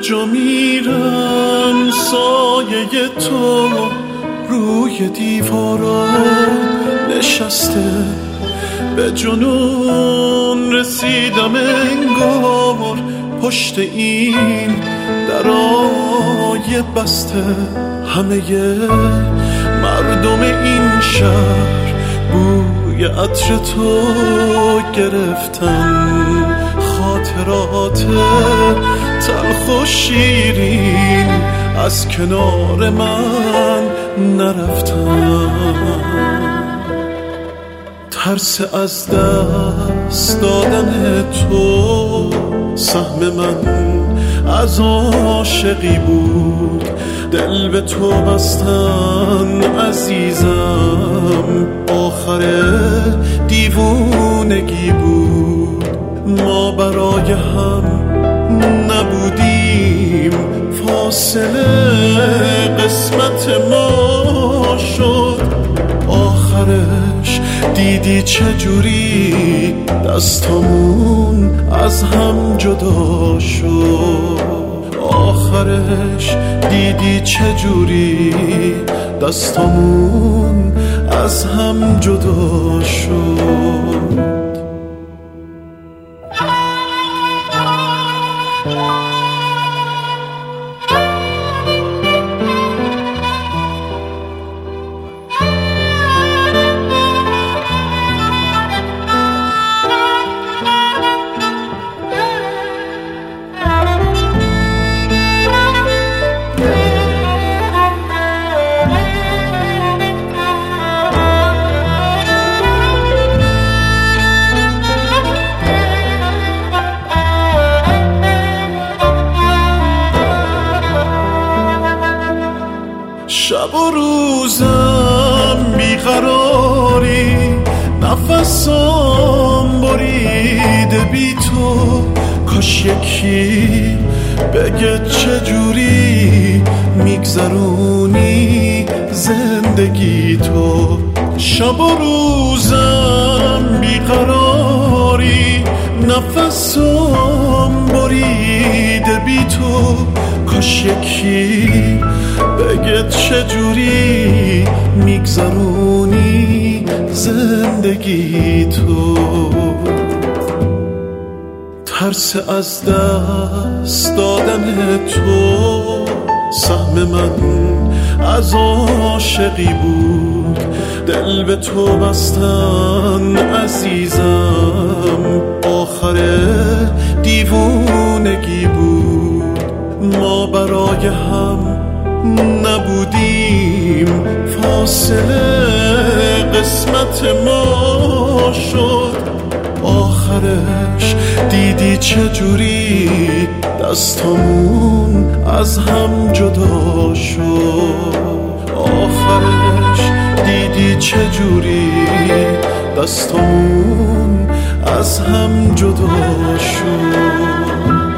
جا میرم سایه تو روی دیوارا نشسته، به جنون رسیدم انگار پشت این درای بسته. همه مردم این شهر بوی عطر تو گرفتن، خاطرات تلخ و شیرین از کنار من نرفتن. ترس از دست دادن تو سهم من از عاشقی بود، دل به تو بستن عزیزم آخر دیوونگی بود. ما برای هم نبودیم، فاصله قسمت ما شد. آخرش دیدی چجوری دستامون از هم جدا شد. آخرش دیدی چجوری دستامون از هم جدا شد. شب و روزم بیقراری، نفسم بریده بی تو. کاش یکی بگه چجوری میگذرونی زندگی تو. شب و روزم بیقراری، نفسم بریده بی تو. کاش یکی بگه چجوری میگذرونی زندگی تو. ترس از دست دادن تو سهم من از عاشقی بود، دل به تو بستن عزیزم آخر دیوونگی بود. ما برای هم نبودیم، فاصله قسمت ما شد. آخرش دیدی چجوری دستامون از هم جدا شد. آخرش دیدی چجوری دستامون از هم جدا شد.